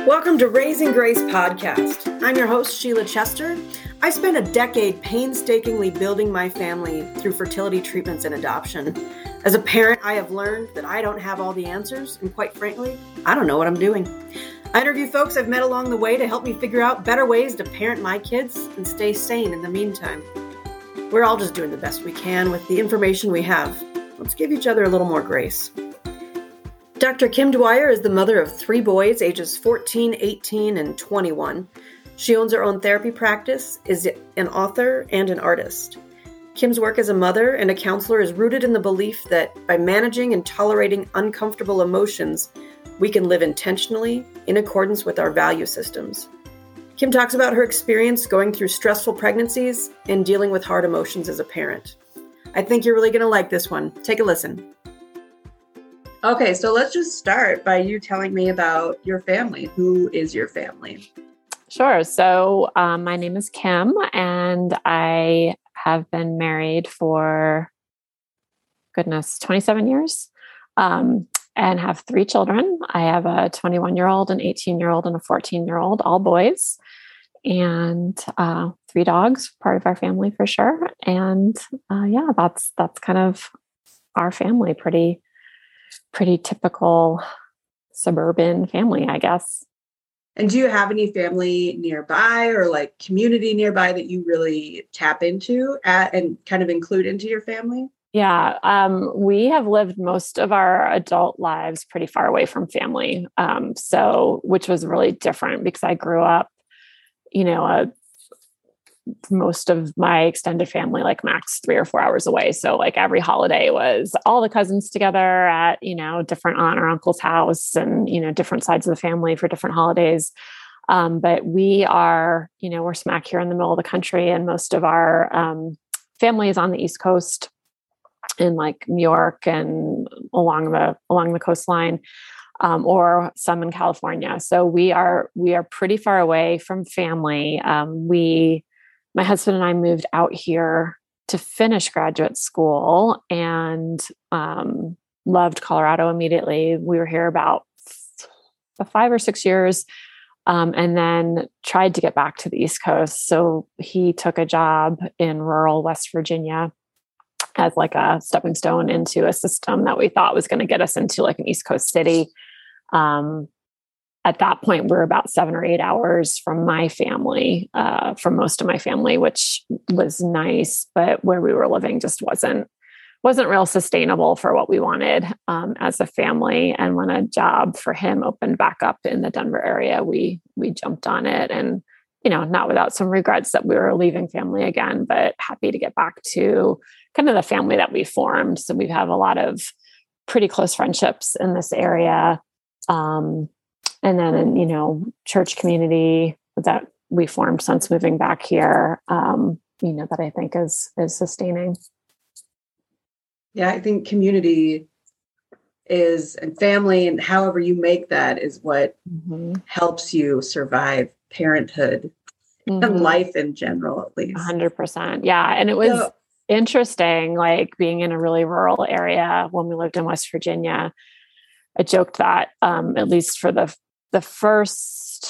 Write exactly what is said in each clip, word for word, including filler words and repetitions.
Welcome to Raising Grace podcast. I'm your host, Sheila Chester. I spent a decade painstakingly building my family through fertility treatments and adoption. As a parent, I have learned that I don't have all the answers, and quite frankly, I don't know what I'm doing. I interview folks I've met along the way to help me figure out better ways to parent my kids and stay sane in the meantime. We're all just doing the best we can with the information we have. Let's give each other a little more grace. Doctor Kim Dwyer is the mother of three boys, ages fourteen, eighteen, and twenty-one. She owns her own therapy practice, is an author, and an artist. Kim's work as a mother and a counselor is rooted in the belief that by managing and tolerating uncomfortable emotions, we can live intentionally in accordance with our value systems. Kim talks about her experience going through stressful pregnancies and dealing with hard emotions as a parent. I think you're really going to like this one. Take a listen. Okay, so let's just start by you telling me about your family. Who is your family? Sure. So um, my name is Kim, and I have been married for, goodness, twenty-seven years, um, and have three children. I have a twenty-one-year-old, an eighteen-year-old, and a fourteen-year-old, all boys, and uh, three dogs, part of our family for sure. And uh, yeah, that's that's kind of our family. Pretty. Pretty typical suburban family, I guess. And do you have any family nearby or like community nearby that you really tap into at, and kind of include into your family? Yeah, um, we have lived most of our adult lives pretty far away from family. Um, so, which was really different because I grew up, you know, a most of my extended family, like max three or four hours away. So like every holiday was all the cousins together at, you know, different aunt or uncle's house and, you know, different sides of the family for different holidays. Um, but we are, you know, we're smack here in the middle of the country, and most of our um, family is on the East Coast in like New York and along the, along the coastline, um, or some in California. So we are, we are pretty far away from family. Um, we, My husband and I moved out here to finish graduate school and um, loved Colorado immediately. We were here about f- five or six years um, and then tried to get back to the East Coast. So he took a job in rural West Virginia as like a stepping stone into a system that we thought was going to get us into like an East Coast city. Um, At that point, we we're about seven or eight hours from my family, uh, from most of my family, which was nice, but where we were living just wasn't wasn't real sustainable for what we wanted um, as a family. And when a job for him opened back up in the Denver area, we we jumped on it, and you know, not without some regrets that we were leaving family again, but happy to get back to kind of the family that we formed. So we have a lot of pretty close friendships in this area. Um, And then, in, you know, church community that we formed since moving back here, um, you know, that I think is is sustaining. Yeah, I think community is, and family, and however you make that is what mm-hmm. helps you survive parenthood mm-hmm. and life in general, at least. one hundred percent. Yeah. And it was so interesting, like being in a really rural area when we lived in West Virginia. I joked that um, at least for the The first,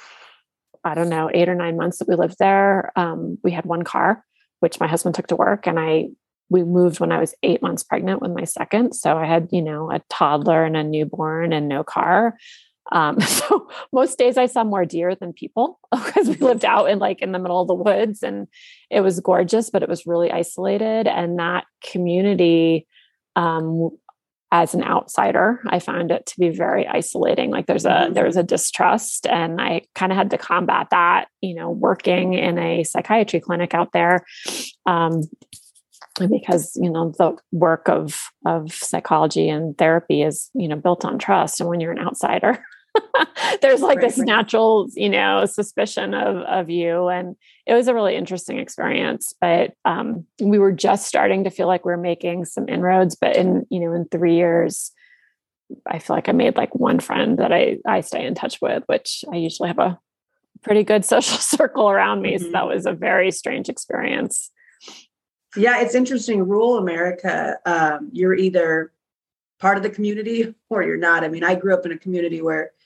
I don't know, eight or nine months that we lived there, um, we had one car, which my husband took to work. And I, we moved when I was eight months pregnant with my second. So I had, you know, a toddler and a newborn and no car. Um, so most days I saw more deer than people because we lived out in like in the middle of the woods, and it was gorgeous, but it was really isolated. And that community, um, as an outsider, I found it to be very isolating. Like there's a, mm-hmm. there's a distrust, and I kind of had to combat that, you know, working in a psychiatry clinic out there. Um, because, you know, the work of, of psychology and therapy is, you know, built on trust. And when you're an outsider, there's like right, this right. natural, you know, suspicion of, of you. And it was a really interesting experience, but um, we were just starting to feel like we we're making some inroads, but in, you know, in three years, I feel like I made like one friend that I, I stay in touch with, which I usually have a pretty good social circle around me. Mm-hmm. So that was a very strange experience. Yeah, it's interesting. Rural America, um, you're either part of the community or you're not. I mean, I grew up in a community where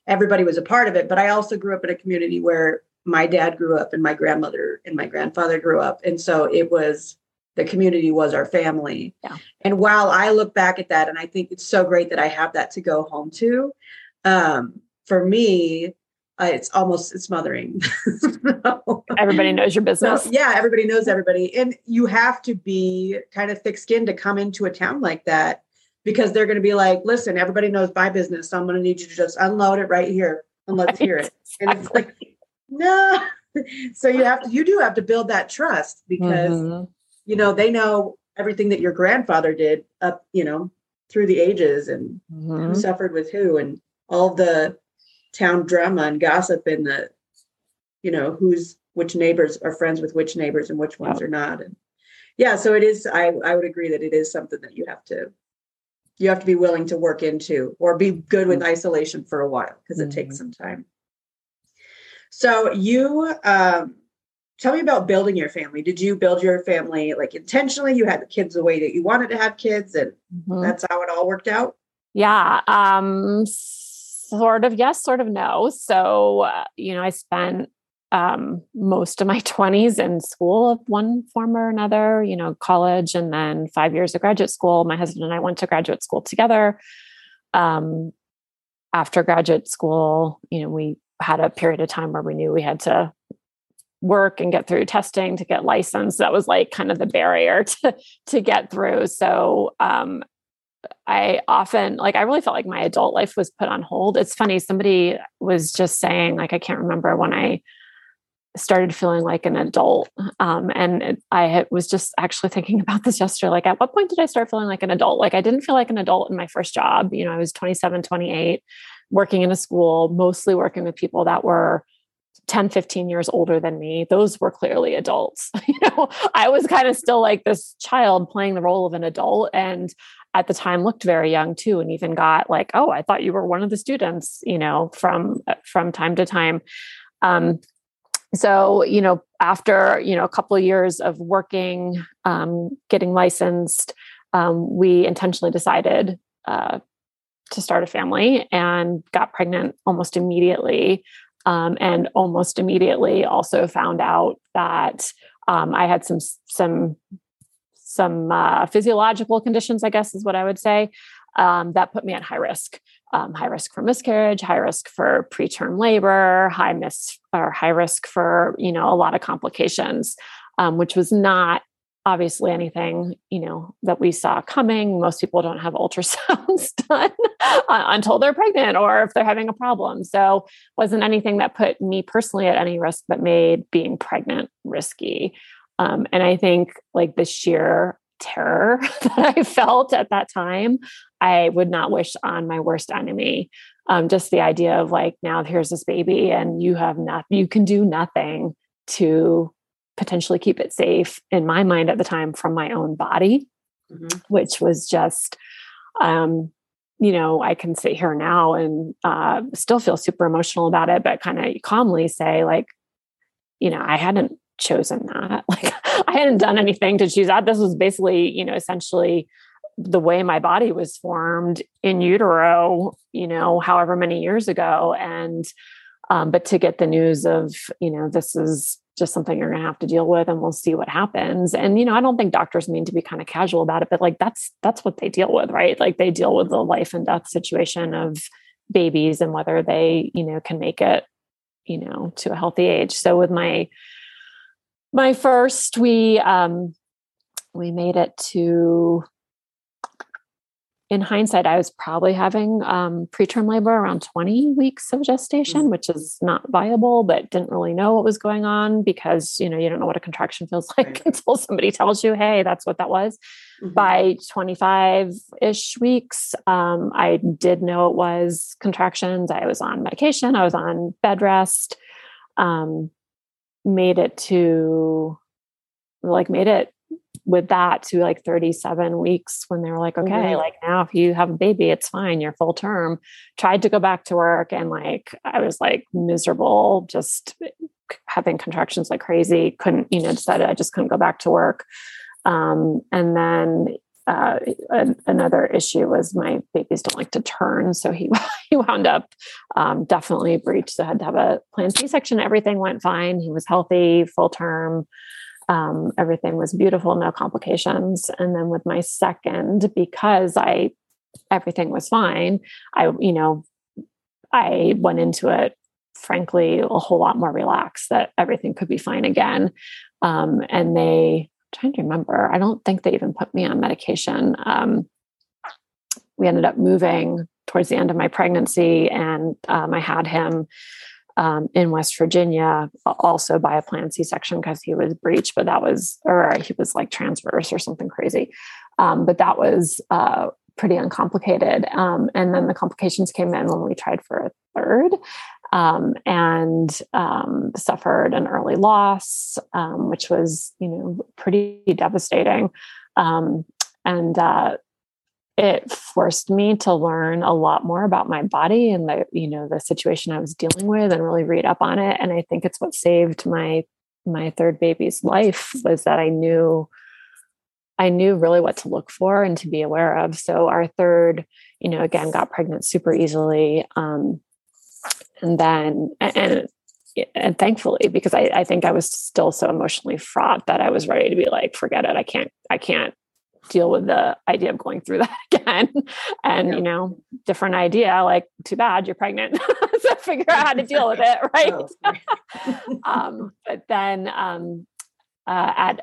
everybody was a part of it. But I also grew up in a community where my dad grew up and my grandmother and my grandfather grew up. And so it was, the community was our family. Yeah. And while I look back at that, and I think it's so great that I have that to go home to, um, for me, uh, it's almost, it's smothering. So, everybody knows your business. So, yeah, everybody knows everybody. And you have to be kind of thick-skinned to come into a town like that, because they're going to be like, listen, everybody knows my business, so I'm going to need you to just unload it right here and let's Right. hear it. And it's like, no. So you have to, you do have to build that trust, because, mm-hmm. you know, they know everything that your grandfather did up, you know, through the ages, and mm-hmm. who suffered with who, and all the town drama and gossip, and the, you know, who's, which neighbors are friends with which neighbors and which ones oh. are not. And yeah, so it is, I, I would agree that it is something that you have to, you have to be willing to work into, or be good with isolation for a while, because mm-hmm. it takes some time. So you, um, tell me about building your family. Did you build your family like intentionally? You had the kids the way that you wanted to have kids, and mm-hmm. that's how it all worked out? Yeah. Um, sort of yes, sort of no. So, uh, you know, I spent um, most of my twenties in school of one form or another, you know, college, and then five years of graduate school. My husband and I went to graduate school together. Um, after graduate school, you know, we had a period of time where we knew we had to work and get through testing to get licensed. That was like kind of the barrier to, to get through. So, um, I often, like, I really felt like my adult life was put on hold. It's funny. Somebody was just saying, like, I can't remember when I started feeling like an adult. Um, and it, I had, was just actually thinking about this yesterday. Like, at what point did I start feeling like an adult? Like, I didn't feel like an adult in my first job. You know, I was twenty-seven, twenty-eight, working in a school, mostly working with people that were ten, fifteen years older than me. Those were clearly adults. You know, I was kind of still like this child playing the role of an adult. And at the time looked very young too. And even got like, oh, I thought you were one of the students, you know, from, from time to time. Um, so, you know, after, you know, a couple of years of working, um, getting licensed, um, we intentionally decided, uh, to start a family, and got pregnant almost immediately. Um, and almost immediately also found out that um, I had some some some uh, physiological conditions, I guess is what I would say, um, that put me at high risk. Um, high risk for miscarriage, high risk for preterm labor, high miss or high risk for, you know, a lot of complications, um, which was not obviously anything, you know, that we saw coming. Most people don't have ultrasounds done uh, until they're pregnant, or if they're having a problem. So wasn't anything that put me personally at any risk, but made being pregnant risky. Um, and I think like the sheer terror that I felt at that time, I would not wish on my worst enemy. Um, just the idea of like, now here's this baby and you have not, you can do nothing to potentially keep it safe, in my mind at the time, from my own body, mm-hmm. which was just, um, you know, I can sit here now and uh, still feel super emotional about it, but kind of calmly say like, you know, I hadn't chosen that. Like I hadn't done anything to choose that. This was basically, you know, essentially the way my body was formed in utero, you know, however many years ago. And, um, but to get the news of, you know, this is just something you're going to have to deal with, and we'll see what happens. And, you know, I don't think doctors mean to be kind of casual about it, but like, that's, that's what they deal with, right? Like they deal with the life and death situation of babies and whether they, you know, can make it, you know, to a healthy age. So with my, my first, we, um, we made it to, in hindsight, I was probably having um, preterm labor around twenty weeks of gestation, mm-hmm. which is not viable, but didn't really know what was going on because, you know, you don't know what a contraction feels like right. until somebody tells you, hey, that's what that was. Mm-hmm. By twenty-five-ish weeks, um, I did know it was contractions. I was on medication. I was on bed rest, um, made it to, like, made it with that to like thirty-seven weeks when they were like, okay, mm-hmm. like now if you have a baby, it's fine. You're full term. Tried to go back to work. And like, I was like miserable, just having contractions like crazy. Couldn't, you know, decided I just couldn't go back to work. Um, and then uh, a, another issue was my babies don't like to turn. So he, he wound up um, definitely breached. So I had to have a planned C-section. Everything went fine. He was healthy, full term. Um, everything was beautiful, no complications. And then with my second, because I, everything was fine, I, you know, I went into it, frankly, a whole lot more relaxed that everything could be fine again. Um, and they, I'm trying to remember, I don't think they even put me on medication. Um, we ended up moving towards the end of my pregnancy, and um, I had him um, in West Virginia, also by a planned C-section because he was breech, but that was, or he was like transverse or something crazy. Um, but that was uh, pretty uncomplicated. Um, and then the complications came in when we tried for a third. Um, and um, suffered an early loss, um, which was, you know, pretty devastating. Um, and uh, it forced me to learn a lot more about my body and the, you know, the situation I was dealing with, and really read up on it. And I think it's what saved my my third baby's life, was that I knew I knew really what to look for and to be aware of. So our third, you know, again, got pregnant super easily. Um, And then, and, and thankfully, because I, I think I was still so emotionally fraught that I was ready to be like, forget it. I can't, I can't deal with the idea of going through that again. And, yeah. you know, different idea, like, too bad you're pregnant. So figure out how to deal with it. Right. Oh. um, but then, um, uh, at,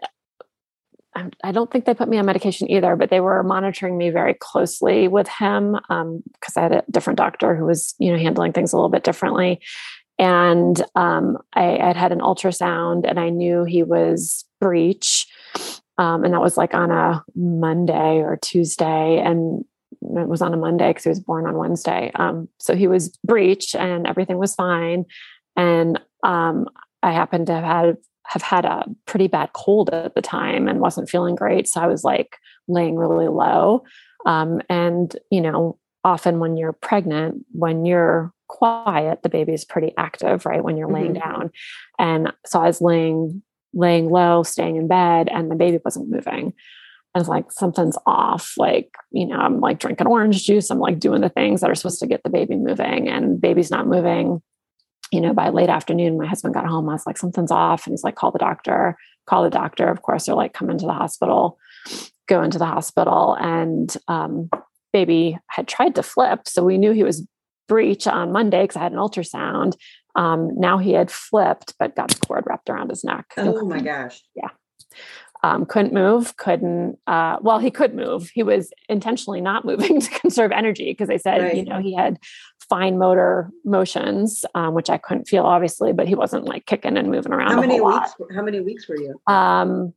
I don't think they put me on medication either, but they were monitoring me very closely with him um, because I had a different doctor who was, you know, handling things a little bit differently. And um, I had had an ultrasound, and I knew he was breech. Um, and that was like on a Monday or Tuesday. And it was on a Monday because he was born on Wednesday. Um, so he was breech and everything was fine. And um, I happened to have had have had a pretty bad cold at the time and wasn't feeling great. So I was like laying really low. Um, and, you know, often when you're pregnant, when you're quiet, the baby is pretty active, right? When you're mm-hmm. laying down. And so I was laying, laying low, staying in bed, and the baby wasn't moving. I was like, something's off. Like, you know, I'm like drinking orange juice. I'm like doing the things that are supposed to get the baby moving, and baby's not moving. You know, by late afternoon, my husband got home. I was like, something's off. And he's like, call the doctor, call the doctor. Of course, they're like, come into the hospital, go into the hospital. And um, baby had tried to flip. So we knew he was breech on Monday because I had an ultrasound. Um, now he had flipped, but got the cord wrapped around his neck. Oh my gosh. Yeah. Um, couldn't move, couldn't, uh, well, he could move. He was intentionally not moving to conserve energy because they said, right. you know, he had fine motor motions, um, which I couldn't feel obviously, but he wasn't like kicking and moving around. How many a whole weeks, lot. how many weeks were you? Um,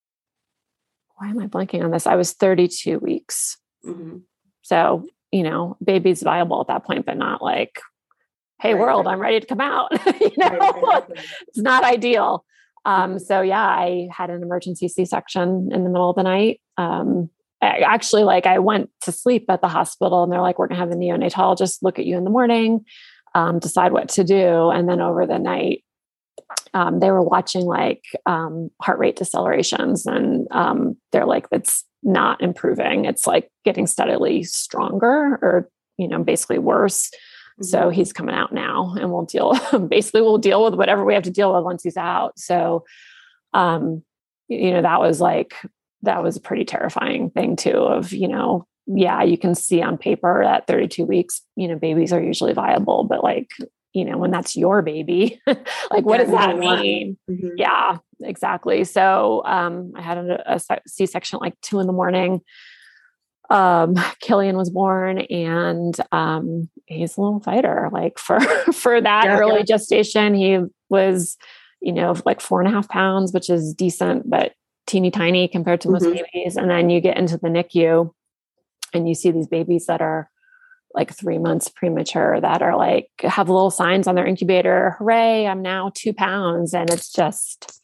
why am I blanking on this? I was thirty-two weeks. Mm-hmm. So, you know, baby's viable at that point, but not like, hey right, world, right. I'm ready to come out. you know, right, exactly. It's not ideal. Um, so yeah, I had an emergency C-section in the middle of the night. Um, I, actually, like I went to sleep at the hospital, and they're like, we're going to have the neonatologist look at you in the morning, um, decide what to do. And then over the night, um, they were watching like, um, heart rate decelerations, and, um, they're like, it's not improving. It's like getting steadily stronger, or, you know, basically worse. So he's coming out now, and we'll deal, basically we'll deal with whatever we have to deal with once he's out. So, um, you know, that was like, that was a pretty terrifying thing too, of, you know, yeah, you can see on paper that thirty-two weeks, you know, babies are usually viable, but like, you know, when that's your baby, like, what yeah, does that mean? Mm-hmm. Yeah, exactly. So, um, I had a, a C-section at like two in the morning. Um, Killian was born, and, um, he's a little fighter, like for, for that yeah, early yeah. gestation. He was, you know, like four and a half pounds, which is decent, but teeny tiny compared to mm-hmm. most babies. And then you get into the N I C U and you see these babies that are like three months premature, that are like, have little signs on their incubator, hooray, I'm now two pounds. And it's just,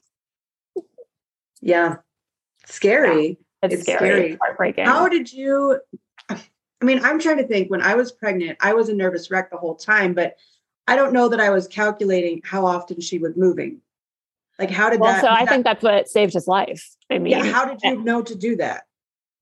yeah, scary. Yeah. It's, it's scary. scary. It's heartbreaking. How did you, I mean, I'm trying to think, when I was pregnant, I was a nervous wreck the whole time, but I don't know that I was calculating how often she was moving. Like, how did well, that? So I that, think that's what saved his life. I mean, yeah, how did you know to do that?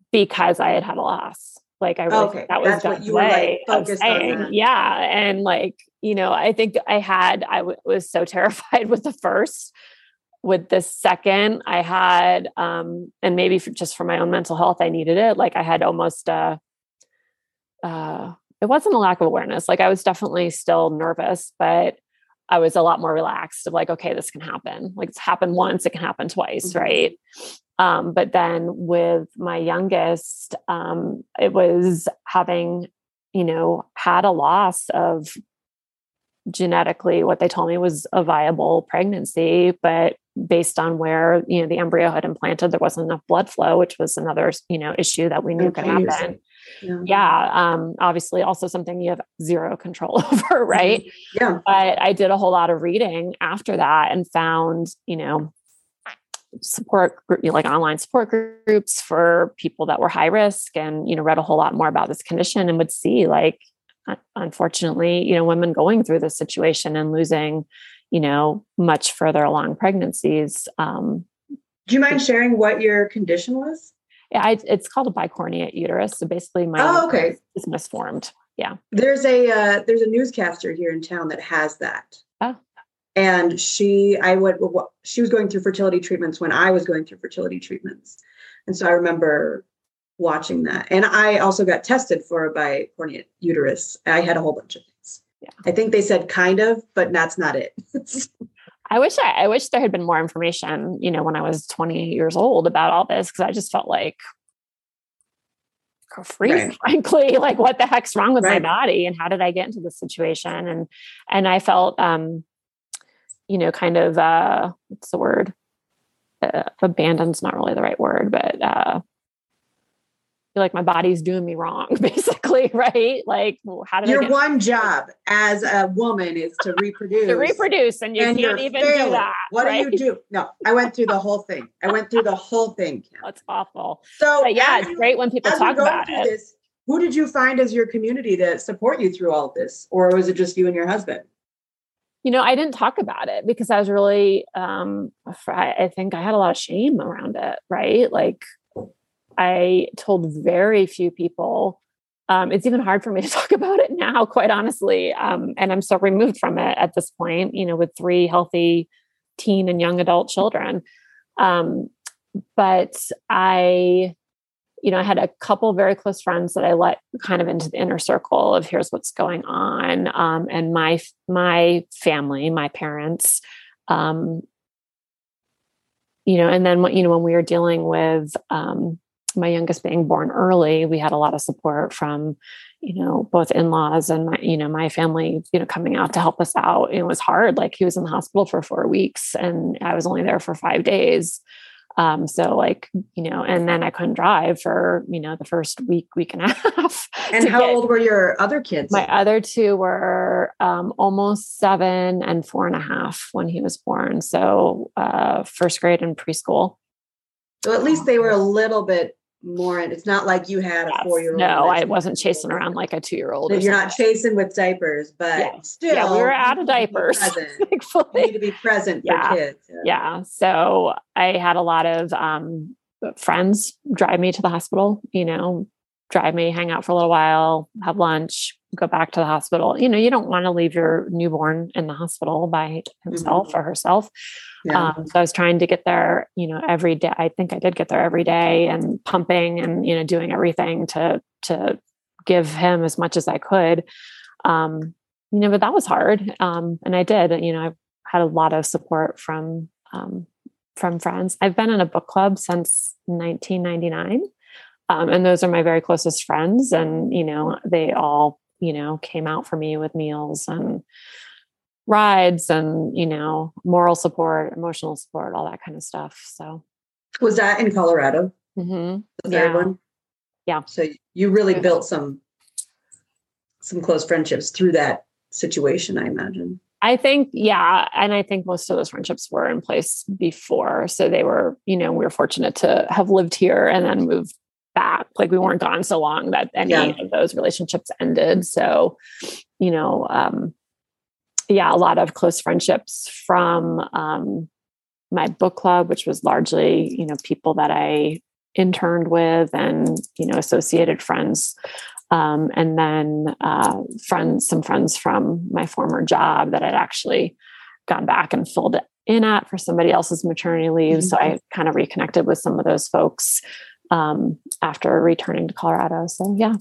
because I had had a loss. Like I really, Okay. that was That's what God's you were like way of focused on saying, that. yeah. And like, you know, I think I had, I w- was so terrified with the first, with the second I had, um, and maybe for, just for my own mental health, I needed it. Like I had almost, uh, uh, it wasn't a lack of awareness. Like I was definitely still nervous, but I was a lot more relaxed of like, okay, this can happen. Like it's happened once, it can happen twice. Mm-hmm. Right. Um, but then with my youngest, um, it was having, you know, had a loss of genetically what they told me was a viable pregnancy, but based on where, you know, the embryo had implanted, there wasn't enough blood flow, which was another, you know, issue that we knew Okay. could happen. Yeah. Yeah. Um, obviously also something you have zero control over. Right. Yeah. But I did a whole lot of reading after that and found, you know, support group, you know, like online support groups for people that were high risk, and, you know, read a whole lot more about this condition and would see like, unfortunately, you know, women going through this situation and losing, you know, much further along pregnancies. Um, Do you mind sharing what your condition was? Yeah, I, it's called a bicornuate uterus. So basically my Oh, okay. is misformed. Yeah. There's a, uh, there's a newscaster here in town that has that. Oh. And she, I would, she was going through fertility treatments when I was going through fertility treatments. And so I remember watching that. And I also got tested for a bicornuate uterus. I had a whole bunch of things. Yeah. I think they said kind of, but that's not it. I wish I, I wish there had been more information, you know, when I was twenty years old about all this, because I just felt like free, right. frankly, like what the heck's wrong with right. my body, and how did I get into this situation? And and I felt, um, you know, kind of uh, what's the word? Uh, abandoned's not really the right word, but uh, I feel like my body's doing me wrong, basically, right? Like, how did your I get one job as a woman is to reproduce, to reproduce, and you and can't even failing. do that. What right? do you do? No, I went through the whole thing. I went through the whole thing. Kim. That's awful. So but yeah, it's you, great when people talk about it. This, who did you find as your community to support you through all of this, or was it just you and your husband? You know, I didn't talk about it because I was really, um, I think I had a lot of shame around it, right? Like, I told very few people. Um, it's even hard for me to talk about it now, quite honestly. Um, and I'm so removed from it at this point, you know, with three healthy teen and young adult children. Um, but I, you know, I had a couple very close friends that I let kind of into the inner circle of here's what's going on. Um, and my, my family, my parents, um, you know, and then, you know, when we were dealing with, um, my youngest being born early, we had a lot of support from, you know, both in-laws and my, you know, my family, you know, coming out to help us out. It was hard. Like he was in the hospital for four weeks and I was only there for five days. Um, so like, you know, and then I couldn't drive for, you know, the first week, week and a half. And how get, old were your other kids? My other two were, um, almost seven and four and a half when he was born. So, uh, first grade and preschool. So at least they were a little bit more, and it's not like you had a yes. four-year-old. No, I wasn't chasing around like a two-year-old. You're not chasing with diapers, but yeah. still, yeah, we were out of diapers. You need to be present for yeah. kids. Yeah. yeah. So I had a lot of um, friends drive me to the hospital, you know, drive me, hang out for a little while, have lunch, go back to the hospital. You know, you don't want to leave your newborn in the hospital by himself mm-hmm. or herself. Yeah. Um, so I was trying to get there, you know, every day. I think I did get there every day and pumping and, you know, doing everything to, to give him as much as I could. Um, you know, but that was hard. Um, and I did, you know, I had a lot of support from, um, from friends. I've been in a book club since nineteen ninety-nine. Um, and those are my very closest friends. And, you know, they all, you know, came out for me with meals and rides and, you know, moral support, emotional support, all that kind of stuff. So was that in Colorado? Mm-hmm. The third yeah. one? Yeah. So you really yeah. built some, some close friendships through that situation, I imagine. I think, yeah. And I think most of those friendships were in place before. So they were, you know, we were fortunate to have lived here and then moved back. Like we weren't gone so long that any yeah. of those relationships ended. So, you know, um, yeah, a lot of close friendships from um, my book club, which was largely, you know, people that I interned with and, you know, associated friends. Um, and then uh, friends, some friends from my former job that I'd actually gone back and filled in at for somebody else's maternity leave. Mm-hmm. So I kind of reconnected with some of those folks um, after returning to Colorado. So yeah.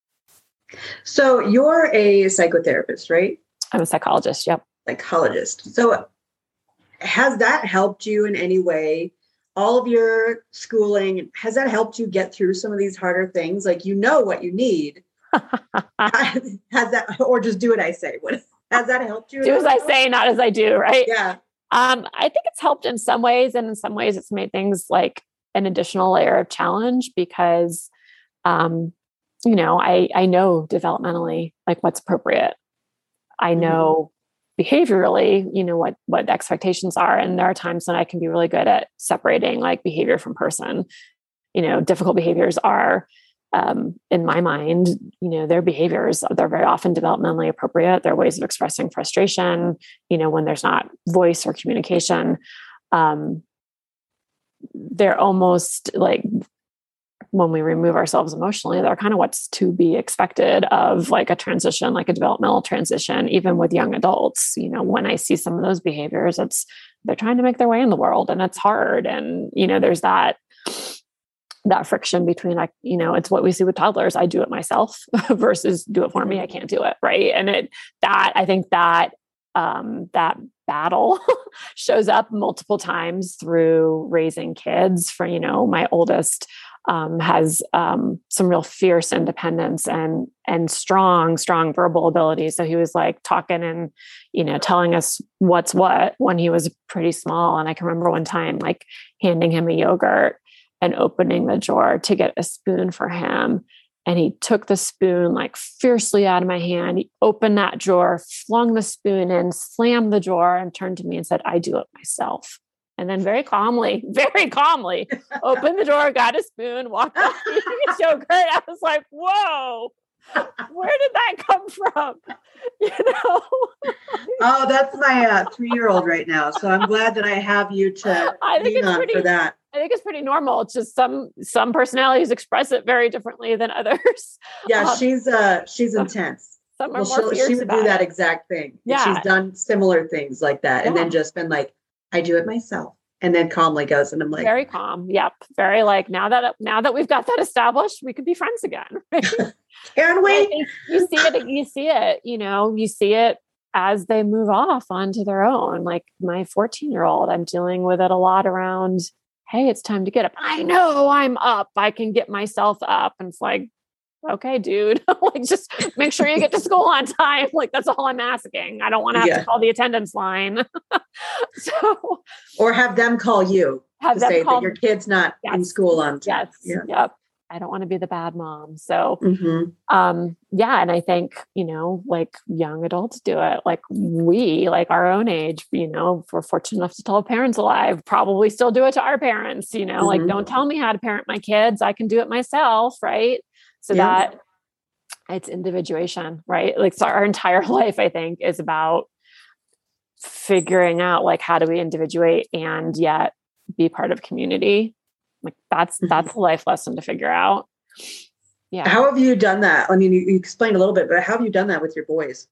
So you're a psychotherapist, right? I'm a psychologist. Yep. Psychologist. So has that helped you in any way? All of your schooling, has that helped you get through some of these harder things? Like, you know what you need. Has that, or just do what I say? What has that helped you? Do as I say, not as I do, right? Yeah. Um, I think it's helped in some ways, and in some ways it's made things like an additional layer of challenge because, um, you know, I, I know developmentally, like what's appropriate. I know mm-hmm. behaviorally, you know, what, what expectations are. And there are times when I can be really good at separating like behavior from person. You know, difficult behaviors are, um, in my mind, you know, their behaviors, they're very often developmentally appropriate. They're ways of expressing frustration, you know, when there's not voice or communication. Um, they're almost like, when we remove ourselves emotionally, they're kind of what's to be expected of like a transition, like a developmental transition, even with young adults. You know, when I see some of those behaviors, it's, they're trying to make their way in the world and it's hard. And, you know, there's that, that friction between like, you know, it's what we see with toddlers. I do it myself versus do it for me. I can't do it. Right. And it, that, I think that, um, that battle shows up multiple times through raising kids. For, you know, my oldest, um, has, um, some real fierce independence and, and strong, strong verbal ability. So he was like talking and, you know, telling us what's what when he was pretty small. And I can remember one time, like handing him a yogurt and opening the drawer to get a spoon for him. And he took the spoon like fiercely out of my hand. He opened that drawer, flung the spoon in, slammed the drawer, and turned to me and said, "I do it myself." And then very calmly, very calmly opened the drawer, got a spoon, walked off eating his yogurt. I was like, whoa, where did that come from? You know? Oh, that's my uh, three-year-old right now. So I'm glad that I have you to I think lean it's on pretty, for that. I think it's pretty normal. It's just some some personalities express it very differently than others. Yeah, um, she's uh she's intense. Some are well, more fierce she would about do that it. exact thing. Yeah. She's done similar things like that. Yeah. And then just been like, I do it myself. And then calmly goes. And I'm like, very calm. Yep. Very like, now that, now that we've got that established, we could be friends again. Right? Can we? You see it, you see it, you know, you see it as they move off onto their own. Like my fourteen year old, I'm dealing with it a lot around, hey, it's time to get up. I know I'm up. I can get myself up. And it's like, okay, dude, like just make sure you get to school on time. Like that's all I'm asking. I don't want to have yeah. to call the attendance line. So, or have them call you have to them say call, that your kid's not yes, in school on time. Yes. Yeah. Yep. I don't want to be the bad mom. So, mm-hmm. um, yeah. And I think, you know, like young adults do it. Like we, like our own age, you know, if we're fortunate enough to tell parents alive, probably still do it to our parents, you know, mm-hmm. like, don't tell me how to parent my kids. I can do it myself. Right. So yeah. that it's individuation, right? Like so our entire life, I think, is about figuring out like, how do we individuate and yet be part of community? Like that's, mm-hmm. that's a life lesson to figure out. Yeah. How have you done that? I mean, you, you explained a little bit, but how have you done that with your boys?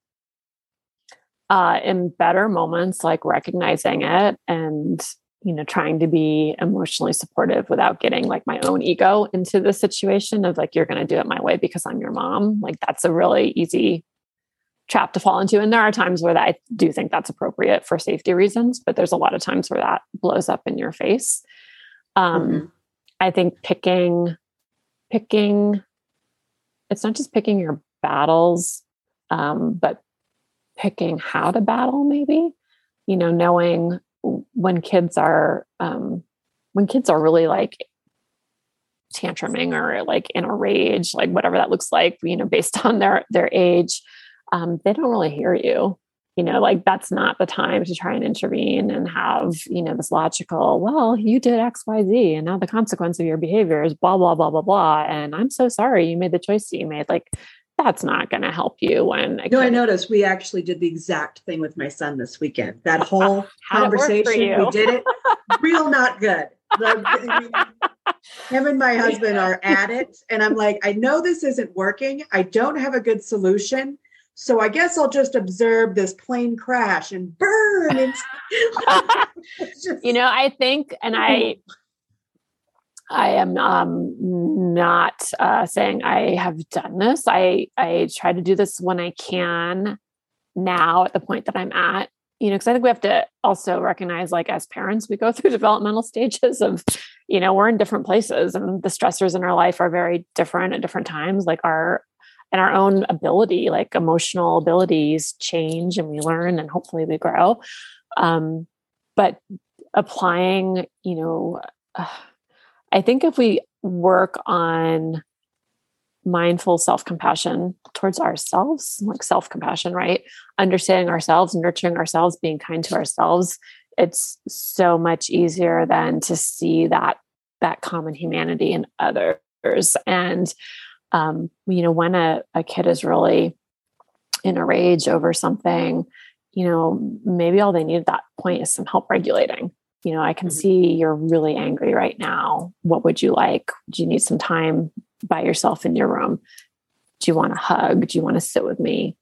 Uh, in better moments, like recognizing it and, you know, trying to be emotionally supportive without getting like my own ego into the situation of like, you're going to do it my way because I'm your mom. Like that's a really easy trap to fall into. And there are times where that, I do think that's appropriate for safety reasons, but there's a lot of times where that blows up in your face. Um, mm-hmm. I think picking, picking, it's not just picking your battles, um, but picking how to battle maybe, you know, knowing when kids are, um, when kids are really like tantruming or like in a rage, like whatever that looks like, you know, based on their, their age, um, they don't really hear you, you know, like that's not the time to try and intervene and have, you know, this logical, well, you did X, Y, Z, and now the consequence of your behavior is blah, blah, blah, blah, blah. And I'm so sorry you made the choice that you made. Like, that's not going to help you when. No, I noticed we actually did the exact thing with my son this weekend. That whole conversation, we did it real not good. Like, Him and my husband are at it. And I'm like, I know this isn't working. I don't have a good solution. So I guess I'll just observe this plane crash and burn. And just, you know, I think, and I, I am um, not uh, saying I have done this. I, I try to do this when I can now at the point that I'm at, you know, because I think we have to also recognize, like, as parents, we go through developmental stages of, you know, we're in different places and the stressors in our life are very different at different times. Like our, and our own ability, like emotional abilities change and we learn and hopefully we grow. Um, but applying, you know, uh, I think if we work on mindful self-compassion towards ourselves, like self-compassion, right? Understanding ourselves, nurturing ourselves, being kind to ourselves, it's so much easier than to see that, that common humanity in others. And, um, you know, when a, a kid is really in a rage over something, you know, maybe all they need at that point is some help regulating. You know, I can mm-hmm. see you're really angry right now. What would you like? Do you need some time by yourself in your room? Do you want a hug? Do you want to sit with me?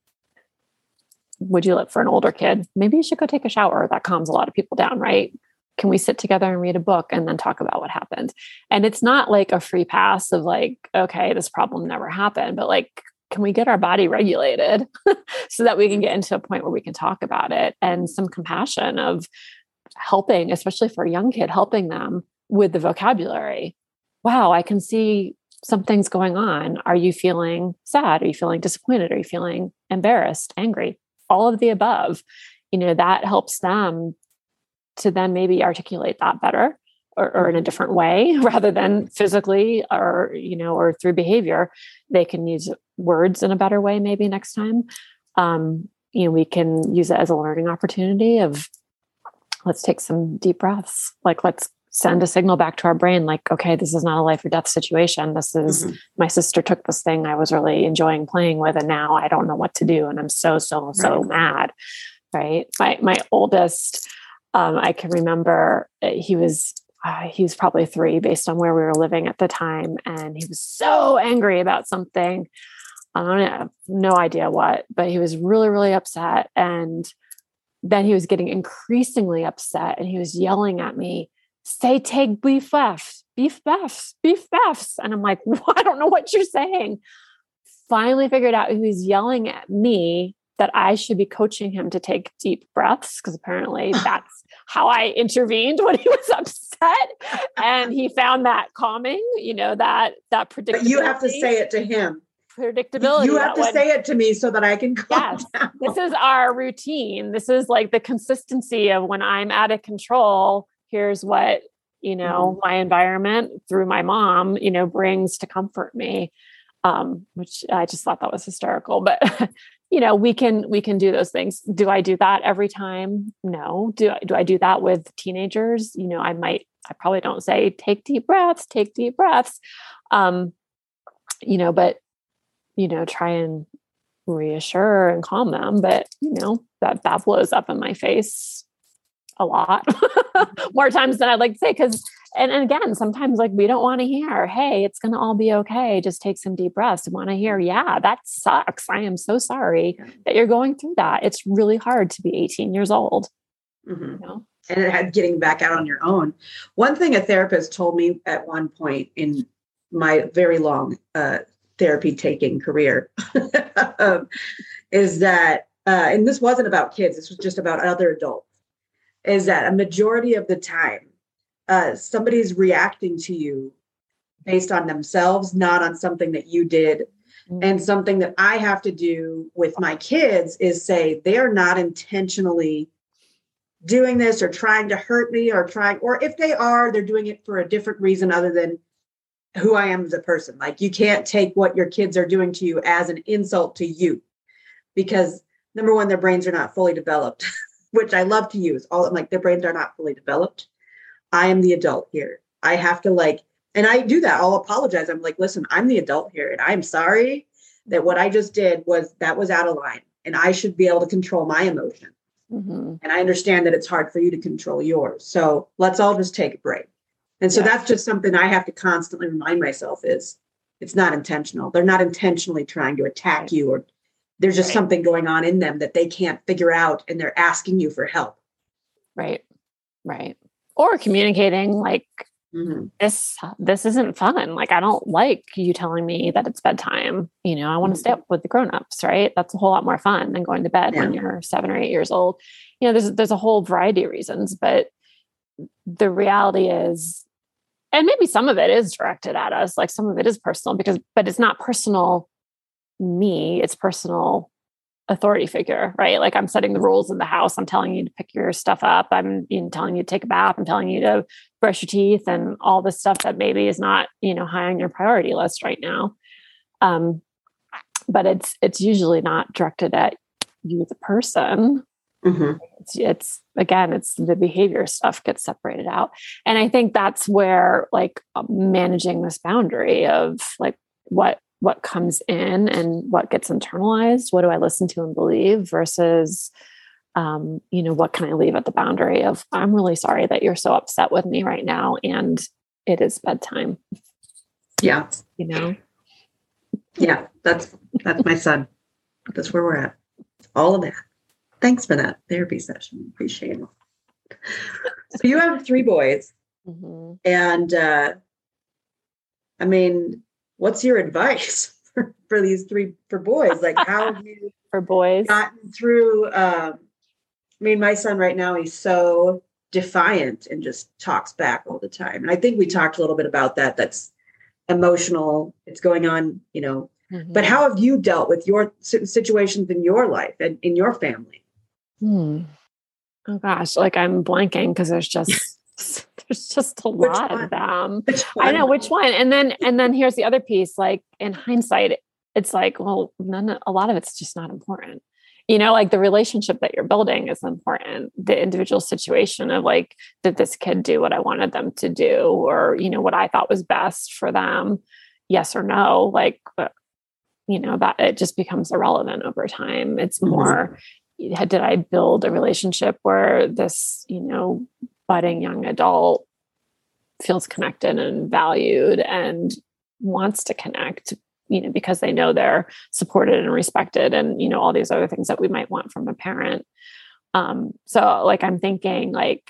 Would you look for an older kid? Maybe you should go take a shower. That calms a lot of people down, right? Can we sit together and read a book and then talk about what happened? And it's not like a free pass of like, okay, this problem never happened, but like, can we get our body regulated so that we can get into a point where we can talk about it, and some compassion of helping, especially for a young kid, helping them with the vocabulary. Wow, I can see something's going on. Are you feeling sad? Are you feeling disappointed? Are you feeling embarrassed, angry? All of the above. You know, that helps them to then maybe articulate that better or, or in a different way rather than physically or, you know, or through behavior. They can use words in a better way maybe next time. Um, you know, we can use it as a learning opportunity of, let's take some deep breaths. Like, let's send a signal back to our brain. Like, okay, this is not a life or death situation. This is, mm-hmm. my sister took this thing I was really enjoying playing with, and now I don't know what to do. And I'm so, so, so right. mad. Right. My, my oldest, um, I can remember he was, uh, he was probably three based on where we were living at the time. And he was so angry about something. I don't have no idea what, but he was really, really upset. And then he was getting increasingly upset and he was yelling at me, say, take beef baths, beef baths, beef baths. And I'm like, well, I don't know what you're saying. Finally figured out he was yelling at me that I should be coaching him to take deep breaths, because apparently that's how I intervened when he was upset. And he found that calming, you know, that, that predictability. But you have to say it to him. Predictability. You have to when, say it to me so that I can calm yes, down. This is our routine. This is like the consistency of when I'm out of control. Here's what, you know, mm-hmm. my environment through my mom, you know, brings to comfort me. Um, which I just thought that was hysterical, but you know, we can, we can do those things. Do I do that every time? No. Do I, do I do that with teenagers? You know, I might, I probably don't say, take deep breaths, take deep breaths. Um, you know, but you know, try and reassure and calm them. But, you know, that, that blows up in my face a lot more times than I'd like to say. Cause, and, and again, sometimes like we don't want to hear, hey, it's going to all be okay. Just take some deep breaths. We want to hear, yeah, that sucks. I am so sorry that you're going through that. It's really hard to be eighteen years old. Mm-hmm. You know? And it had getting back out on your own. One thing a therapist told me at one point in my very long, uh, therapy taking career um, is that, uh, and this wasn't about kids, this was just about other adults, is that a majority of the time, uh, somebody's reacting to you based on themselves, not on something that you did. Mm-hmm. And something that I have to do with my kids is say, they're not intentionally doing this or trying to hurt me or trying, or if they are, they're doing it for a different reason other than who I am as a person. Like, you can't take what your kids are doing to you as an insult to you, because number one, their brains are not fully developed, which I love to use. All I'm like, their brains are not fully developed. I am the adult here. I have to like, and I do that. I'll apologize. I'm like, listen, I'm the adult here, and I'm sorry that what I just did was, that was out of line, and I should be able to control my emotions. Mm-hmm. And I understand that it's hard for you to control yours. So let's all just take a break. And so yeah. that's just something I have to constantly remind myself is it's not intentional. They're not intentionally trying to attack right. you, or there's just right. something going on in them that they can't figure out and they're asking you for help. Right. Right. Or communicating like, mm-hmm. this, this isn't fun. Like, I don't like you telling me that it's bedtime. You know, I want to stay up with the grownups, right? That's a whole lot more fun than going to bed yeah. when you're seven or eight years old. You know, there's, there's a whole variety of reasons, but the reality is, and maybe some of it is directed at us, like some of it is personal because, but it's not personal me, it's personal authority figure, right? Like I'm setting the rules in the house. I'm telling you to pick your stuff up. I'm you know, telling you to take a bath. I'm telling you to brush your teeth and all this stuff that maybe is not, you know, high on your priority list right now. Um, but it's, it's usually not directed at you, the person. Mm-hmm. It's, it's again, it's the behavior stuff gets separated out. And I think that's where like managing this boundary of like what, what comes in and what gets internalized. What do I listen to and believe versus, um, you know, what can I leave at the boundary of, I'm really sorry that you're so upset with me right now. And it is bedtime. Yeah. You know? Yeah. That's, that's my son. That's where we're at. All of that. Thanks for that therapy session. Appreciate it. So you have three boys mm-hmm. and, uh, I mean, what's your advice for, for these three, for boys? Like how have you for boys gotten through, um, I mean, my son right now, he's so defiant and just talks back all the time. And I think we talked a little bit about that. That's emotional. It's going on, you know, mm-hmm. but how have you dealt with your situations in your life and in your family? Hmm. Oh gosh, like I'm blanking because there's just there's just a lot of them. I know which one. And then and then here's the other piece. Like in hindsight, it's like, well, none. A lot of it's just not important. You know, like the relationship that you're building is important. The individual situation of like, did this kid do what I wanted them to do, or you know, what I thought was best for them? Yes or no? Like, you know, that it just becomes irrelevant over time. It's more. Mm-hmm. Did I build a relationship where this, you know, budding young adult feels connected and valued and wants to connect, you know, because they know they're supported and respected and, you know, all these other things that we might want from a parent. Um, so like, I'm thinking like,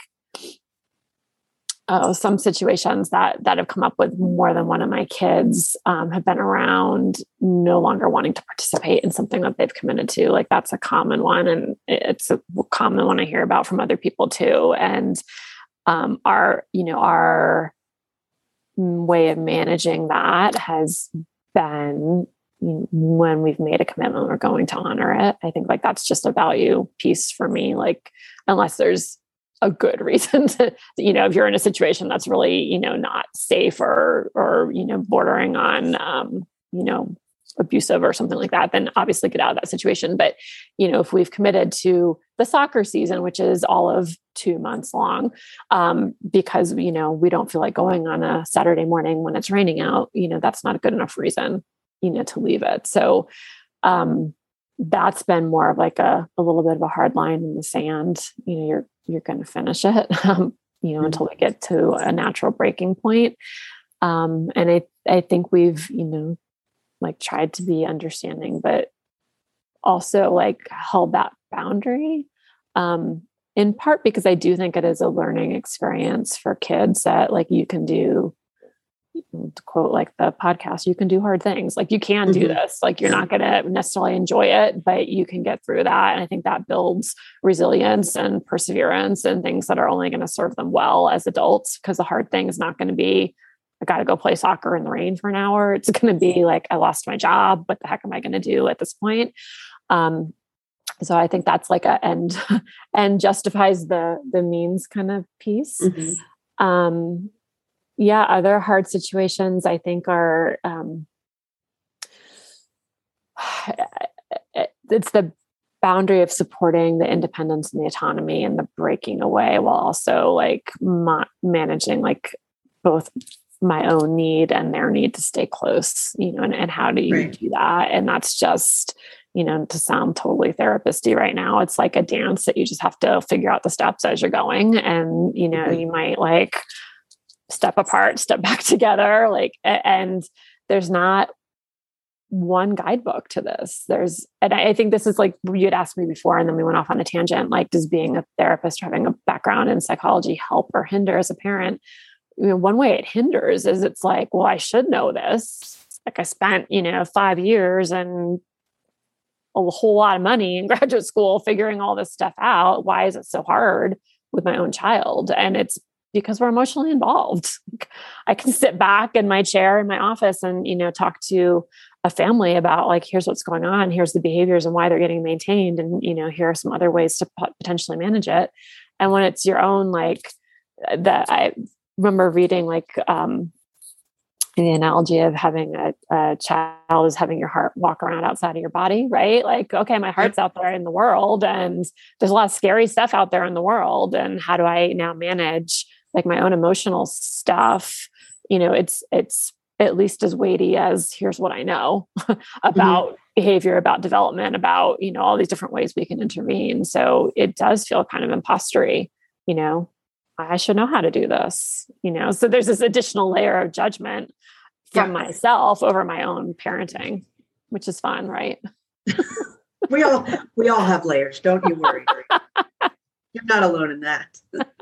oh, some situations that, that have come up with more than one of my kids um, have been around no longer wanting to participate in something that they've committed to. Like that's a common one. And it's a common one I hear about from other people too. And um, our, you know, our way of managing that has been when we've made a commitment, we're going to honor it. I think like that's just a value piece for me. Like unless there's a good reason to, you know, if you're in a situation that's really, you know, not safe or, or, you know, bordering on, um, you know, abusive or something like that, then obviously get out of that situation. But, you know, if we've committed to the soccer season, which is all of two months long, um, because, you know, we don't feel like going on a Saturday morning when it's raining out, you know, that's not a good enough reason, you know, to leave it. So, um, that's been more of like a, a little bit of a hard line in the sand. You know, you're, you're going to finish it, um, you know, mm-hmm. until we get to a natural breaking point. Um, and I, I think we've, you know, like tried to be understanding, but also like held that boundary, um, in part because I do think it is a learning experience for kids that like you can do, to quote like the podcast, you can do hard things. Like you can do mm-hmm. this, like you're not going to necessarily enjoy it, but you can get through that. And I think that builds resilience and perseverance and things that are only going to serve them well as adults. Because the hard thing is not going to be, I got to go play soccer in the rain for an hour. It's going to be like, I lost my job. What the heck am I going to do at this point? Um, so I think that's like a end and justifies the, the means kind of piece. Mm-hmm. Um, Yeah, other hard situations I think are, um, it's the boundary of supporting the independence and the autonomy and the breaking away while also like ma- managing like both my own need and their need to stay close, you know, and, and how do you right. do that? And that's just, you know, to sound totally therapist-y right now, it's like a dance that you just have to figure out the steps as you're going. And, you know, mm-hmm. you might like step apart, step back together. Like, and there's not one guidebook to this. There's, and I, I think this is like, you had asked me before, and then we went off on a tangent. Like, does being a therapist or having a background in psychology help or hinder as a parent? You know, one way it hinders is it's like, well, I should know this. Like, I spent, you know, five years and a whole lot of money in graduate school figuring all this stuff out. Why is it so hard with my own child? And it's because we're emotionally involved. I can sit back in my chair in my office and, you know, talk to a family about like, here's what's going on. Here's the behaviors and why they're getting maintained. And, you know, here are some other ways to potentially manage it. And when it's your own, like that, I remember reading like, um, the analogy of having a, a child is having your heart walk around outside of your body, right? Like, okay, my heart's out there in the world and there's a lot of scary stuff out there in the world. And how do I now manage like my own emotional stuff? You know, it's, it's at least as weighty as here's what I know about mm-hmm. behavior, about development, about, you know, all these different ways we can intervene. So it does feel kind of impostery, you know, I should know how to do this, you know? So there's this additional layer of judgment from yeah. myself over my own parenting, which is fun, right? we all, we all have layers. Don't you worry. You're not alone in that.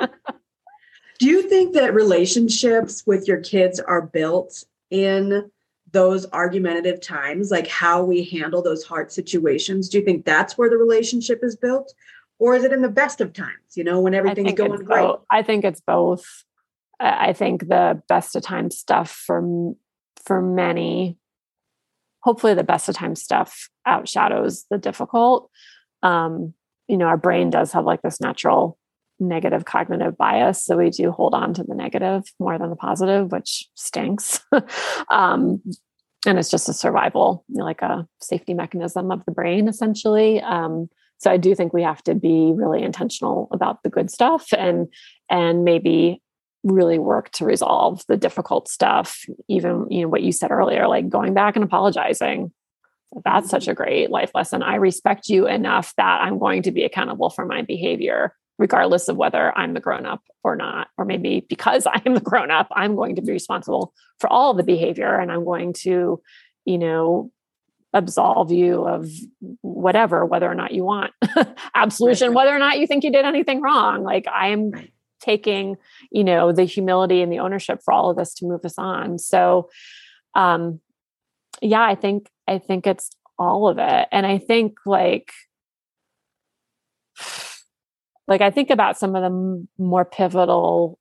Do you think that relationships with your kids are built in those argumentative times, like how we handle those hard situations? Do you think that's where the relationship is built? Or is it in the best of times, you know, when everything's going great? Both. I think it's both. I think the best of times stuff for, for many, hopefully the best of times stuff outshadows the difficult. Um, you know, our brain does have like this natural negative cognitive bias. So we do hold on to the negative more than the positive, which stinks. um, and it's just a survival, you know, like a safety mechanism of the brain, essentially. Um, So I do think we have to be really intentional about the good stuff and, and maybe really work to resolve the difficult stuff. Even, you know, what you said earlier, like going back and apologizing. That's such a great life lesson. I respect you enough that I'm going to be accountable for my behavior, regardless of whether I'm the grown-up or not, or maybe because I am the grown-up, I'm going to be responsible for all of the behavior. And I'm going to, you know, absolve you of whatever, whether or not you want absolution, right. whether or not you think you did anything wrong. Like I am right. taking, you know, the humility and the ownership for all of this to move us on. So, um, yeah, I think, I think it's all of it. And I think like, like, I think about some of the m- more pivotal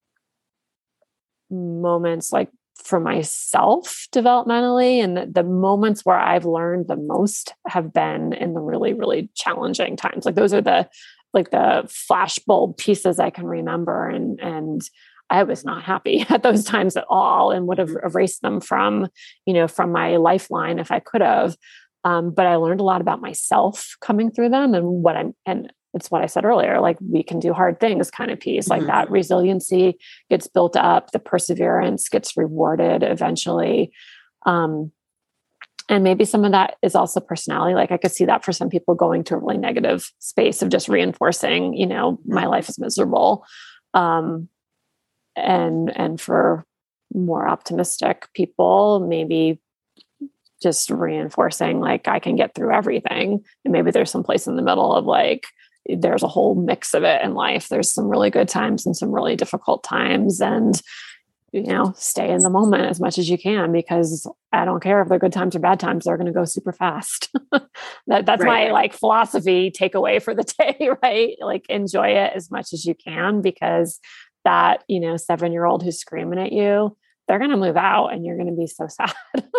moments, like, for myself developmentally, and the, the moments where I've learned the most have been in the really, really challenging times. Like those are the, like the flashbulb pieces I can remember. And, and I was not happy at those times at all and would have erased them from, you know, from my lifeline if I could have. Um, but I learned a lot about myself coming through them and what I'm, and it's what I said earlier, like we can do hard things kind of piece, like mm-hmm. that resiliency gets built up, the perseverance gets rewarded eventually. Um, and maybe some of that is also personality. Like I could see that for some people going to a really negative space of just reinforcing, you know, my life is miserable. Um, and, and for more optimistic people, maybe just reinforcing like I can get through everything. And maybe there's some place in the middle of like, there's a whole mix of it in life. There's some really good times and some really difficult times, and, you know, stay in the moment as much as you can, because I don't care if they're good times or bad times, they're going to go super fast. that, that's right. my like philosophy takeaway for the day, right? Like enjoy it as much as you can, because that, you know, seven-year-old who's screaming at you, they're going to move out and you're going to be so sad.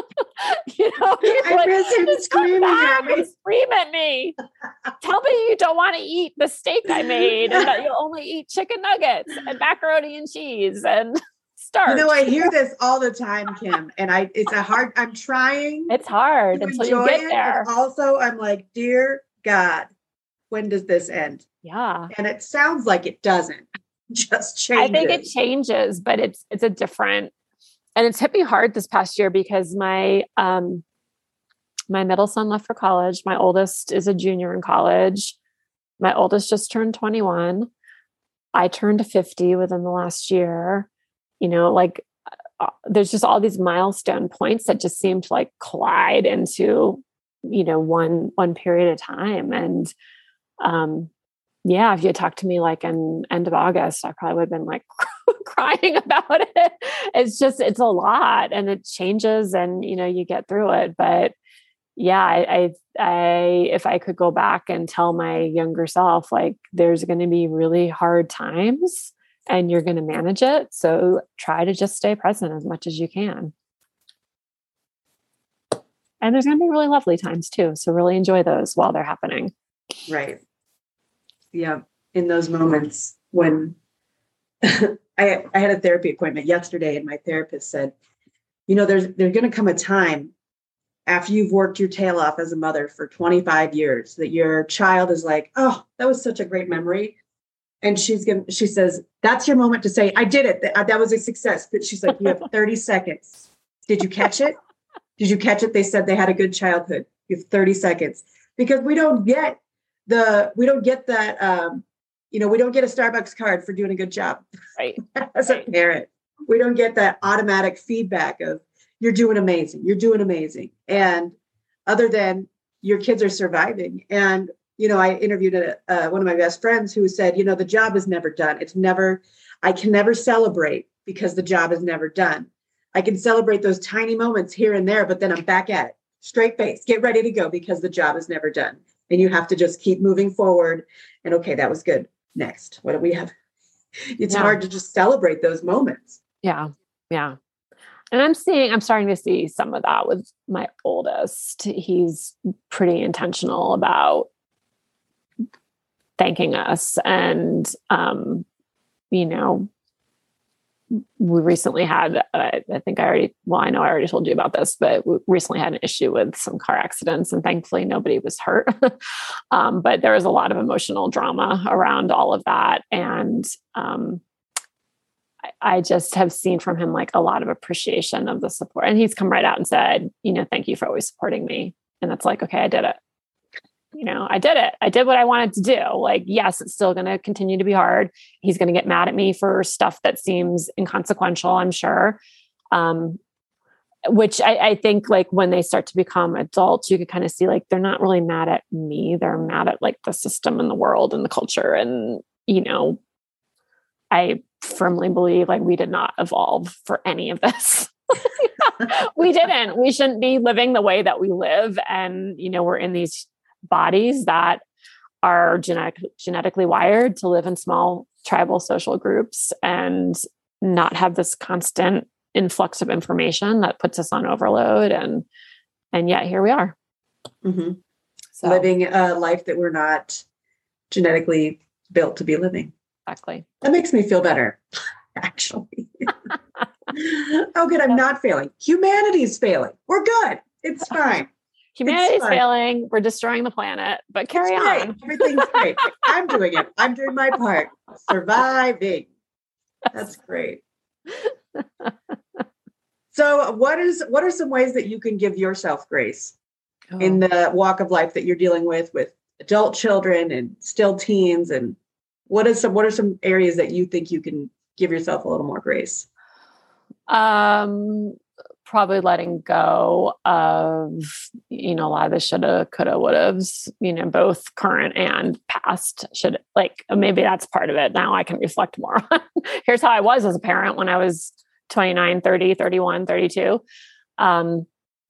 you know, I like, miss him screaming at me. Scream at me. Tell me you don't want to eat the steak I made and that you'll only eat chicken nuggets and macaroni and cheese and starch. You know, I hear this all the time, Kim, and I, it's a hard, I'm trying. It's hard until you get it, there. Also, I'm like, dear God, when does this end? Yeah. And it sounds like it doesn't. Just changes. I think it changes, but it's, it's a different, and it's hit me hard this past year because my, um, my middle son left for college. My oldest is a junior in college. My oldest just turned twenty-one. I turned fifty within the last year. you know, like uh, there's just all these milestone points that just seem to like collide into, you know, one, one period of time. And, um, yeah, if you had talked to me like in end of August, I probably would have been like crying about it. It's just, it's a lot and it changes and, you know, you get through it. But yeah, I, I, I, if I could go back and tell my younger self, like, there's going to be really hard times and you're going to manage it. So try to just stay present as much as you can. And there's going to be really lovely times too. So really enjoy those while they're happening. Right. Yeah. In those moments when I, I had a therapy appointment yesterday and my therapist said, you know, there's, there's going to come a time after you've worked your tail off as a mother for twenty-five years that your child is like, oh, that was such a great memory. And she's going to, she says, that's your moment to say, I did it. That, that was a success. But she's like, you have thirty seconds. Did you catch it? Did you catch it? They said they had a good childhood. You have thirty seconds because we don't get the, we don't get that, um, you know, we don't get a Starbucks card for doing a good job. Right. As a parent, we don't get that automatic feedback of you're doing amazing. You're doing amazing. And other than your kids are surviving. And, you know, I interviewed a, uh, one of my best friends who said, you know, the job is never done. It's never, I can never celebrate because the job is never done. I can celebrate those tiny moments here and there, but then I'm back at it. Straight face, get ready to go because the job is never done. And you have to just keep moving forward. And okay, that was good. Next, what do we have? It's yeah. hard to just celebrate those moments. Yeah. Yeah. And I'm seeing, I'm starting to see some of that with my oldest. He's pretty intentional about thanking us. And, um, you know, we recently had, uh, I think I already, well, I know I already told you about this, but we recently had an issue with some car accidents and thankfully nobody was hurt. um, but there was a lot of emotional drama around all of that. And, um, I, I just have seen from him like a lot of appreciation of the support. And he's come right out and said, you know, thank you for always supporting me. And it's like, okay, I did it. You know, I did it. I did what I wanted to do. Like, yes, it's still going to continue to be hard. He's going to get mad at me for stuff that seems inconsequential, I'm sure. Um, which I, I think like when they start to become adults, you can kind of see like, they're not really mad at me. They're mad at like the system and the world and the culture. And, you know, I firmly believe like we did not evolve for any of this. We didn't. We shouldn't be living the way that we live. And, you know, we're in these bodies that are genetic, genetically wired to live in small tribal social groups and not have this constant influx of information that puts us on overload. And, and yet here we are. Mm-hmm. So. Living a life that we're not genetically built to be living. Exactly. That makes me feel better, actually. Oh, good. I'm not failing. Humanity's failing. We're good. It's fine. Humanity's failing. We're destroying the planet, but carry on. Everything's great. I'm doing it. I'm doing my part. Surviving. That's great. So what is, what are some ways that you can give yourself grace oh. in the walk of life that you're dealing with, with adult children and still teens? And what is some, what are some areas that you think you can give yourself a little more grace? Um, probably letting go of, you know, a lot of the shoulda, coulda, wouldas, you know, both current and past. Should like, maybe that's part of it. Now I can reflect more on here's how I was as a parent when I was twenty-nine, thirty, thirty-one, thirty-two. Um,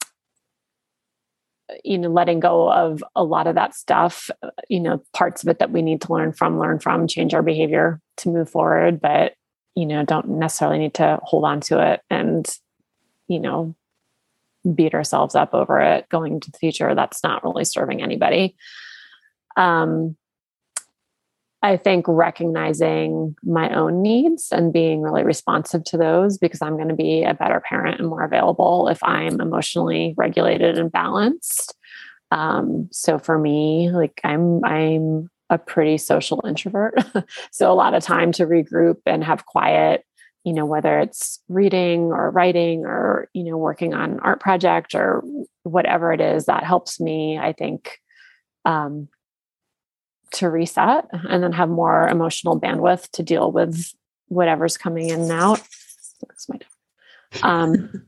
you know, letting go of a lot of that stuff, you know, parts of it that we need to learn from, learn from, change our behavior to move forward, but, you know, don't necessarily need to hold on to it and, you know, beat ourselves up over it going into the future. That's not really serving anybody. Um, I think recognizing my own needs and being really responsive to those, because I'm going to be a better parent and more available if I'm emotionally regulated and balanced. Um, so for me, like I'm, I'm a pretty social introvert. So a lot of time to regroup and have quiet, you know, whether it's reading or writing or, you know, working on an art project or whatever it is that helps me, I think, um, to reset and then have more emotional bandwidth to deal with whatever's coming in and out. That's my um,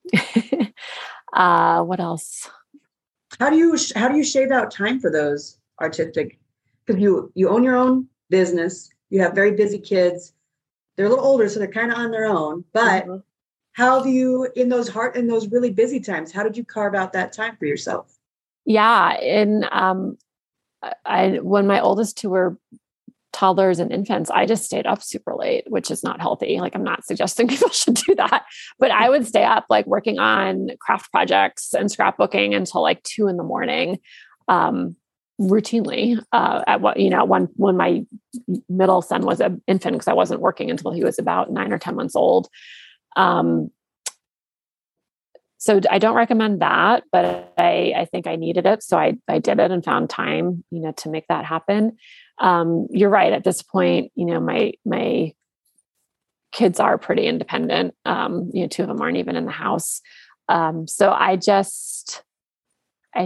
uh, what else? How do you how do you shave out time for those artistic? Because you you own your own business, you have very busy kids. They're a little older, so they're kind of on their own. But mm-hmm. how do you in those hard in those really busy times? How did you carve out that time for yourself? Yeah, and um, I when my oldest two were toddlers and infants, I just stayed up super late, which is not healthy. Like, I'm not suggesting people should do that, but I would stay up like working on craft projects and scrapbooking until like two in the morning, um, routinely, uh, at what, you know, when, when my middle son was an infant, because I wasn't working until he was about nine or ten months old. Um, so I don't recommend that, but I, I think I needed it. So I, I did it and found time, you know, to make that happen. Um, you're right. At this point, you know, my, my kids are pretty independent. Um, you know, two of them aren't even in the house. Um, so I just, I,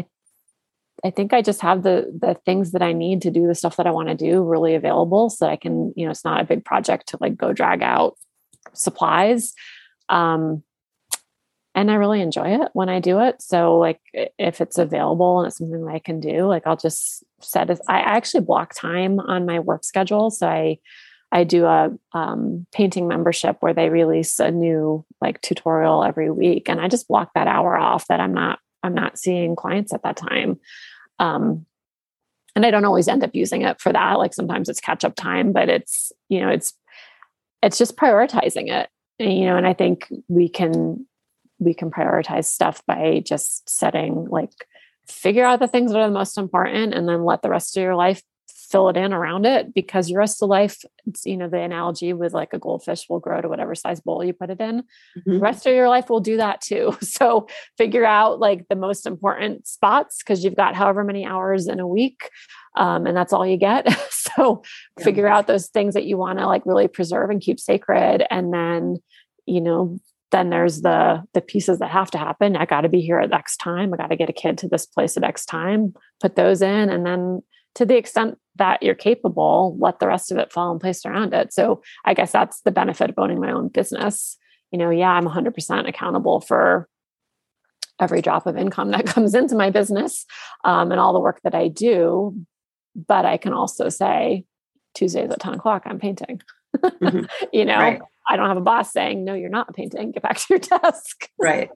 I think I just have the, the things that I need to do the stuff that I want to do really available so that I can, you know, it's not a big project to like go drag out supplies. Um, and I really enjoy it when I do it. So like, if it's available and it's something that I can do, like I'll just set it. I actually block time on my work schedule. So I, I do a um, painting membership where they release a new like tutorial every week. And I just block that hour off that I'm not, I'm not seeing clients at that time. Um, and I don't always end up using it for that. Like sometimes it's catch up time, but it's, you know, it's, it's just prioritizing it, and, you know, and I think we can, we can prioritize stuff by just setting, like, figure out the things that are the most important and then let the rest of your life fill it in around it, because your rest of life, it's, you know, the analogy with like a goldfish will grow to whatever size bowl you put it in. Mm-hmm. The rest of your life will do that too. So figure out like the most important spots, because you've got however many hours in a week. Um, and that's all you get. So yeah. Figure out those things that you want to like really preserve and keep sacred. And then, you know, then there's the, the pieces that have to happen. I got to be here at X time. I got to get a kid to this place at X time, put those in. And then to the extent that you're capable, let the rest of it fall in place around it. So I guess that's the benefit of owning my own business. You know, yeah, I'm one hundred percent accountable for every drop of income that comes into my business, um, and all the work that I do. But I can also say Tuesdays at ten o'clock, I'm painting. Mm-hmm. You know, right. I don't have a boss saying, no, you're not painting, get back to your desk. Right.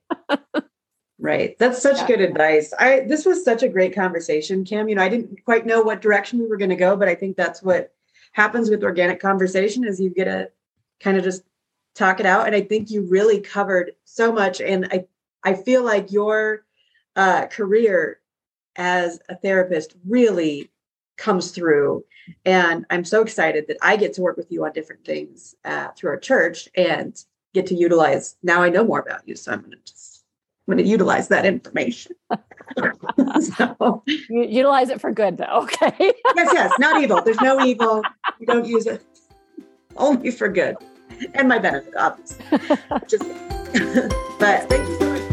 Right. That's such yeah. good advice. I, this was such a great conversation, Kim. You know, I didn't quite know what direction we were going to go, but I think that's what happens with organic conversation is you get to kind of just talk it out. And I think you really covered so much. And I, I feel like your uh, career as a therapist really comes through. And I'm so excited that I get to work with you on different things uh, through our church and get to utilize. Now I know more about you. So I'm going to just, I'm going to utilize that information. So, utilize it for good though. Okay. yes, yes. Not evil. There's no evil. You don't use it. Only for good and my benefit, obviously. Just, but thank you so much.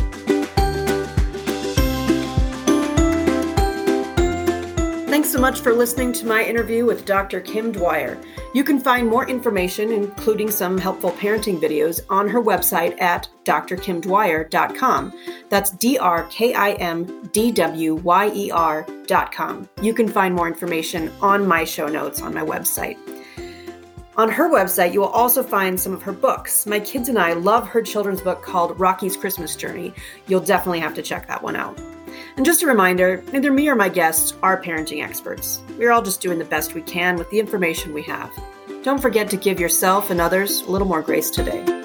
Thanks so much for listening to my interview with Doctor Kim Dwyer. You can find more information, including some helpful parenting videos, on her website at d r kim dwyer dot com. That's D R K I M D W Y E R dot com. You can find more information on my show notes on my website. On her website, you will also find some of her books. My kids and I love her children's book called Rocky's Christmas Journey. You'll definitely have to check that one out. And just a reminder, neither me or my guests are parenting experts. We're all just doing the best we can with the information we have. Don't forget to give yourself and others a little more grace today.